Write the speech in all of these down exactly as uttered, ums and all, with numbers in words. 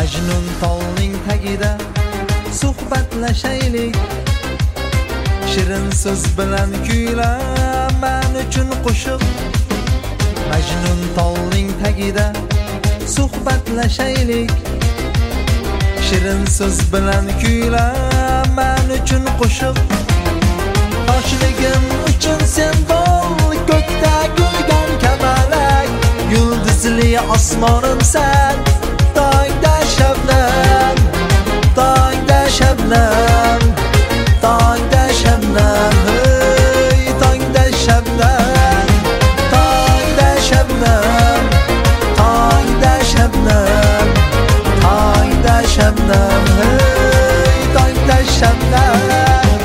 Majnun tolning tagida suhbatlashaylik, shirin so'z bilan kuylar men uchun qo'shiq. Majnun tolning tagida suhbatlashaylik, shirin so'z bilan kuylar men uchun qo'shiq. Yoshligim uchun sen bo'l ko'kda gulgan kamalak, yulduzli osmonimsan, tongda shabnam, tongda shabnam, tongda shabnam, hey tongda shabnam, tongda shabnam, tongda shabnam, tongda shabnam, hey tongda shabnam.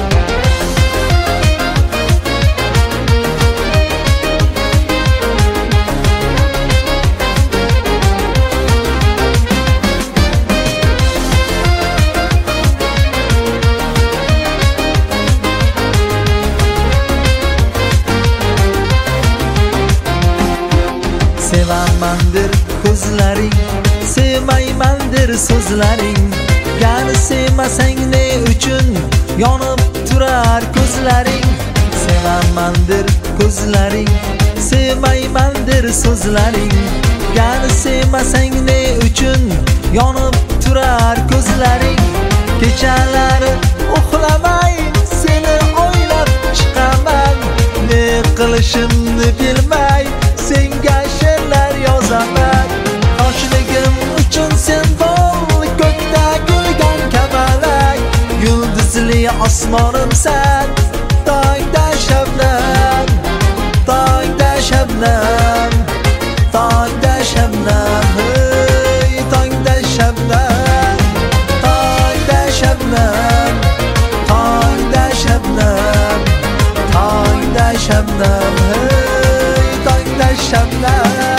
Sevamandir ko'zlaring, sevmaymandir so'zlaring. Gani sevmasang ne uchun yonib turar ko'zlaring. Sevamandir ko'zlaring, sevmaymandir so'zlaring. Gani sevmasang ne uchun yonib turar ko'zlaring. Kechalari uxlamay seni o'ylab chiqaman, ne qilishimni bilmay senga she'rlar yozaman. Yoshligim uchun sen bo'l ko'kda gulgan kamalak, yulduzli osmonimsan, tongda shabnam, tongda shabnam, tongda shabnam, hey tongda shabnam, tongda shabnam, tongda shabnam, tongda shabnam, hey tongda shabnam.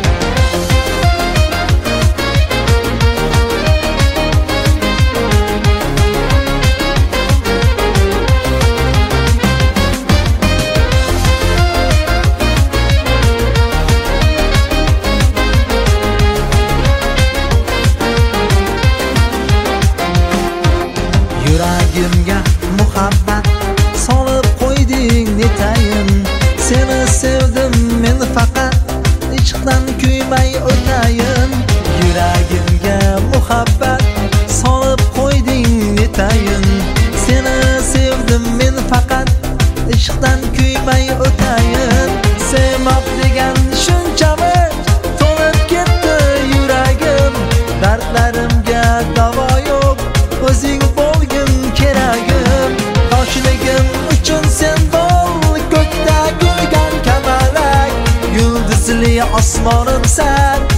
Yuragimga muhabbat solib qo'yding netayin. Seni sevdim men faqat ishqdan kuymay o'tayin. Yuragimga muhabbat solib qo'yding netayin. Seni sevdim men faqat ishqdan kuymay o'tayin. Sevmoq degan shunchami to'lib ketdi yuragim. Dardlarimga davo yo'q, o'zing bo'lgin keragim. Yoshligim uchun sen bo'l ko'kda gulgan kamalak, yulduzli osmonimsan,